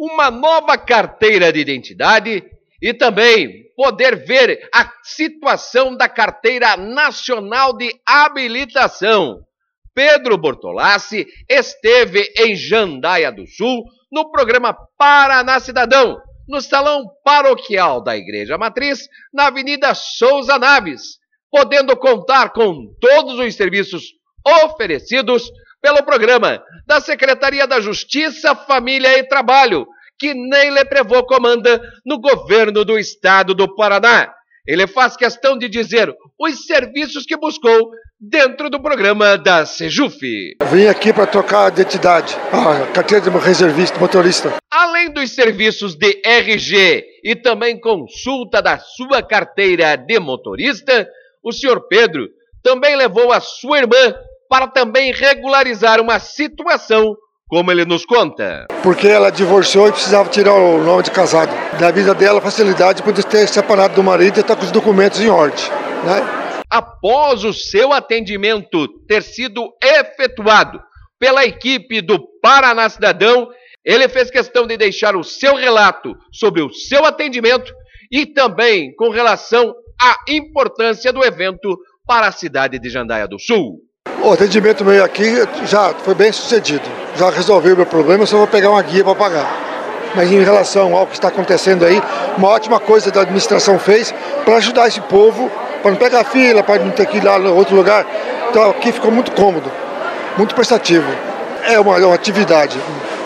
uma nova carteira de identidade e também poder ver a situação da Carteira Nacional de Habilitação. Pedro Bortolassi esteve em Jandaia do Sul no programa Paraná Cidadão, no Salão Paroquial da Igreja Matriz, na Avenida Souza Naves, podendo contar com todos os serviços oferecidos pelo programa da Secretaria da Justiça, Família e Trabalho, que Ney Leprevô comanda no governo do estado do Paraná. Ele faz questão de dizer os serviços que buscou dentro do programa da Sejuf. Vim aqui para trocar a identidade, a carteira de reservista, motorista. Além dos serviços de RG e também consulta da sua carteira de motorista, o senhor Pedro também levou a sua irmã para também regularizar uma situação, como ele nos conta. Porque ela divorciou e precisava tirar o nome de casado. Da vida dela, facilidade de poder ter separado do marido e estar com os documentos em ordem, né? Após o seu atendimento ter sido efetuado pela equipe do Paraná Cidadão, ele fez questão de deixar o seu relato sobre o seu atendimento e também com relação à importância do evento para a cidade de Jandaia do Sul. O atendimento meu aqui já foi bem sucedido. Já resolveu o meu problema, eu só vou pegar uma guia para pagar. Mas em relação ao que está acontecendo aí, uma ótima coisa que a administração fez para ajudar esse povo, para não pegar fila, para não ter que ir lá em outro lugar. Então aqui ficou muito cômodo, muito prestativo. É uma atividade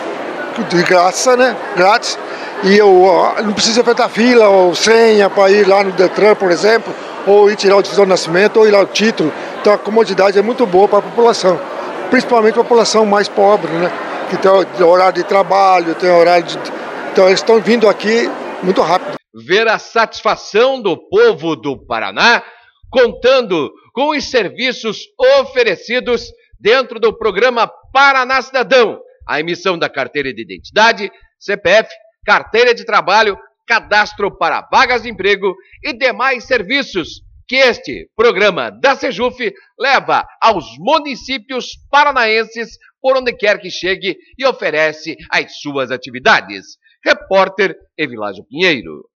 de graça, né? Grátis. E eu não preciso enfrentar fila ou senha para ir lá no Detran, por exemplo, ou ir tirar o título de nascimento, ou ir lá o título. Então a comodidade é muito boa para a população, principalmente a população mais pobre, né? Que tem horário de trabalho, tem horário de... Então eles estão vindo aqui muito rápido. Ver a satisfação do povo do Paraná, contando com os serviços oferecidos dentro do programa Paraná Cidadão, a emissão da carteira de identidade, CPF, carteira de trabalho, cadastro para vagas de emprego e demais serviços que este programa da Sejuf leva aos municípios paranaenses por onde quer que chegue e oferece as suas atividades. Repórter Evilásio Pinheiro.